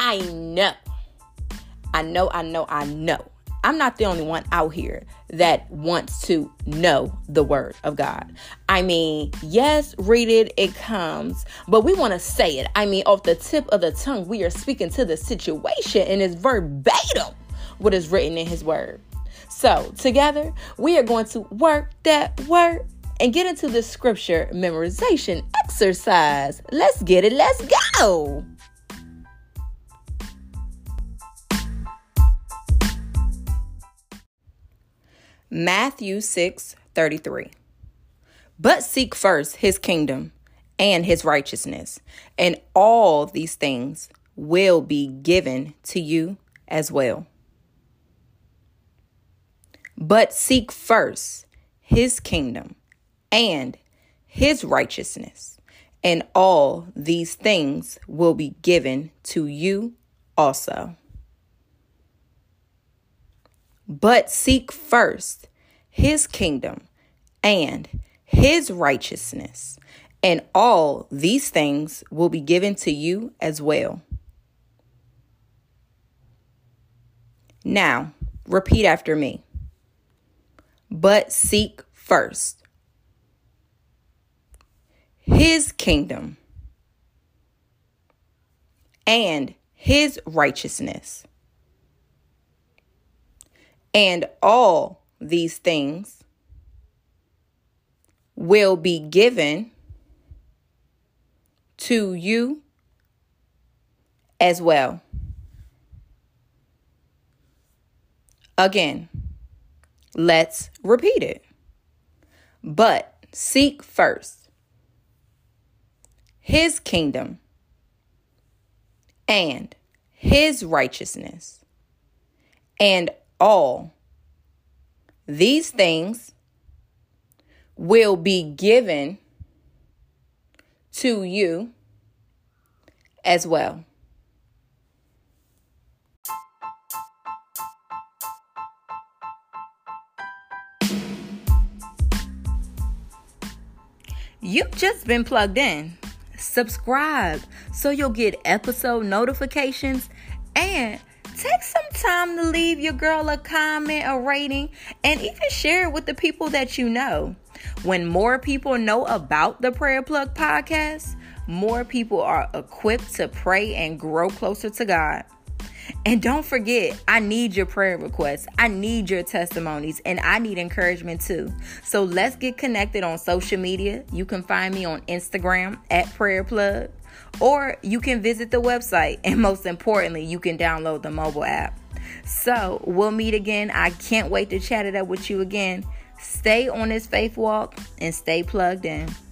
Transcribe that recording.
I know. I'm not the only one out here that wants to know the word of God. I mean, yes, read it, it comes, but we want to say it. I mean, off the tip of the tongue, we are speaking to the situation, and it's verbatim what is written in his word. So together, we are going to work that word and get into the scripture memorization exercise. Let's get it. Let's go. Matthew 6:33. But seek first his kingdom and his righteousness, and all these things will be given to you as well. But seek first his kingdom and his righteousness, and all these things will be given to you also. But seek first his kingdom and his righteousness, and all these things will be given to you as well. Now, repeat after me. But seek first his kingdom and his righteousness, and all these things will be given to you as well. Again, let's repeat it. But seek first his kingdom and his righteousness, and all these things will be given to you as well. You've just been plugged in. Subscribe so you'll get episode notifications, and take some time to leave your girl a comment, a rating, and even share it with the people that you know. When more people know about the Prayer Plug podcast, more people are equipped to pray and grow closer to God. And don't forget, I need your prayer requests. I need your testimonies, and I need encouragement too. So let's get connected on social media. You can find me on Instagram at Prayer Plug, or you can visit the website, and most importantly, you can download the mobile app. So we'll meet again. I can't wait to chat it up with you again. Stay on this faith walk and stay plugged in.